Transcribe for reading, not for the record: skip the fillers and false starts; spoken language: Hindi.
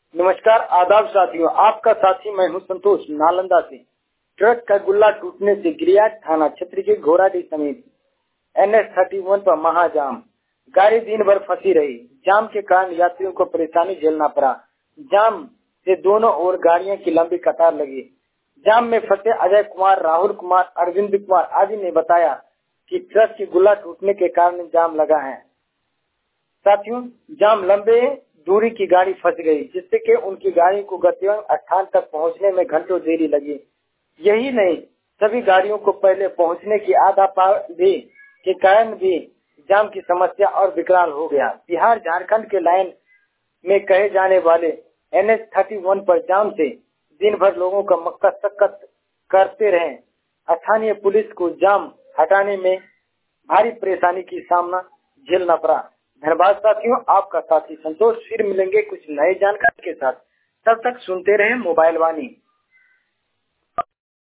नमस्कार, आदाब साथियों। आपका साथी मैं हूं संतोष, नालंदा से। ट्रक का गुल्ला टूटने से गिरियाज थाना क्षेत्र के घोराडी समेत NH-31 पर महाजाम। गाड़ी दिन भर फंसी रही। जाम के कारण यात्रियों को परेशानी झेलना पड़ा। जाम से दोनों ओर गाड़ियों की लंबी कतार लगी। जाम में फंसे अजय कुमार, राहुल कुमार, अरविंद कुमार आदि ने बताया कि ट्रक के गुल्ला टूटने के कारण जाम लगा है। साथियों, जाम लंबे दूरी की गाड़ी फंस गई, जिससे कि उनकी गाड़ी को गंतव्य स्थान तक पहुंचने में घंटों देरी लगी। यही नहीं, सभी गाड़ियों को पहले पहुंचने की आधा पारी के कारण भी जाम की समस्या और विकराल हो गया। बिहार झारखंड के लाइन में कहे जाने वाले NH-31 पर जाम से दिन भर लोगों का मशक्कत करते रहे। स्थानीय पुलिस को जाम हटाने में भारी परेशानी की सामना झेलना पड़ा। धन्यवाद साथियों, आपका साथी संतोष। फिर मिलेंगे कुछ नए जानकारी के साथ। तब तक सुनते रहे मोबाइल वाणी।